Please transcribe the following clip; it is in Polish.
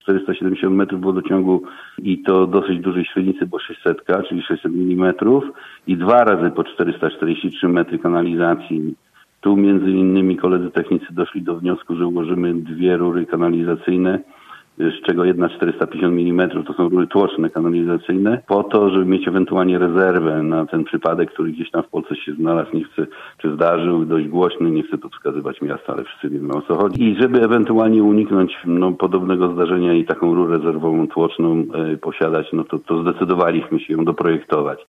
470 metrów wodociągu i to dosyć dużej średnicy, bo 600, czyli 600 mm i 2 razy po 443 metry kanalizacji. Tu między innymi koledzy technicy doszli do wniosku, że ułożymy 2 rury kanalizacyjne, z czego jedna 450 mm to są rury tłoczne kanalizacyjne, po to, żeby mieć ewentualnie rezerwę na ten przypadek, który gdzieś tam w Polsce się znalazł, nie chcę, czy zdarzył, dość głośny, nie chcę tu wskazywać miasta, ale wszyscy wiemy, o co chodzi. I żeby ewentualnie uniknąć podobnego zdarzenia i taką rurę rezerwową tłoczną posiadać, to zdecydowaliśmy się ją doprojektować.